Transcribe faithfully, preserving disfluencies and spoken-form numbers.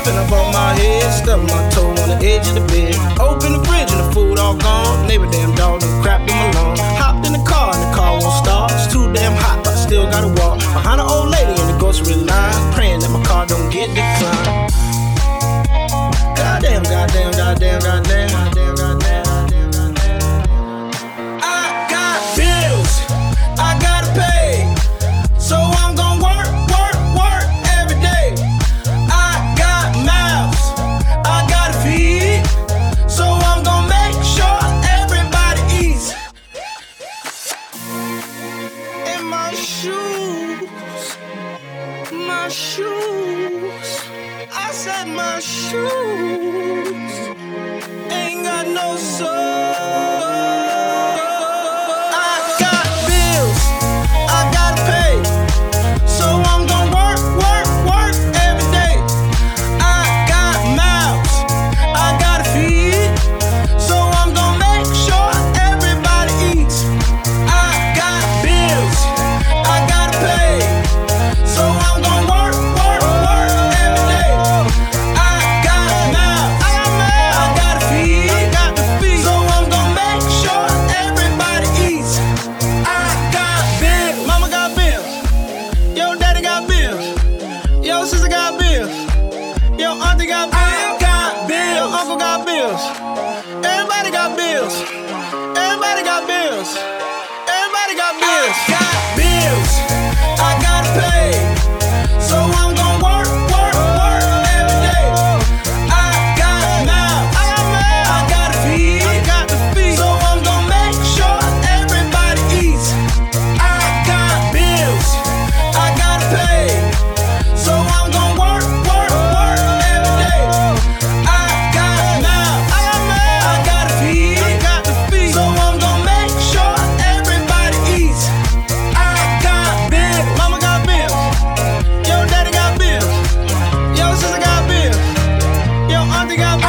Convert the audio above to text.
slipping above my head, stubbing my toe on the edge of the bed. Open the fridge and the food all gone. Neighbor damn dog done crapped in my lawn. Hopped in the car and the car won't start. It's too damn hot, but I still gotta walk behind an old lady in the grocery line, praying that my car don't get declined. Goddamn, goddamn, goddamn, goddamn, goddamn, goddamn. I got bills I gotta pay, so I'm gon' work, work, work every day. I got mouths I gotta feed, so I'm gon' make sure everybody eats. And my shoes, my shoes, I said my shoes ain't got no soul. Yo, sister got bills. Yo, auntie got bills. I got bills. Yo, uncle got bills. Everybody got bills. Everybody got bills. Everybody got bills. I got bills I gotta pay, so I'm gon' work, work, work every day. I got mouths I gotta feed, I got to feed, so I'm gon' make sure everybody eats. I got bills I gotta pay, so I'm gon' work, work, work every day. I got mouths I gotta feed, I got to feed, so I'm gon' make sure everybody eats. I got bills, mama got bills, yo daddy got bills, yo sister got bills, yo auntie got bills.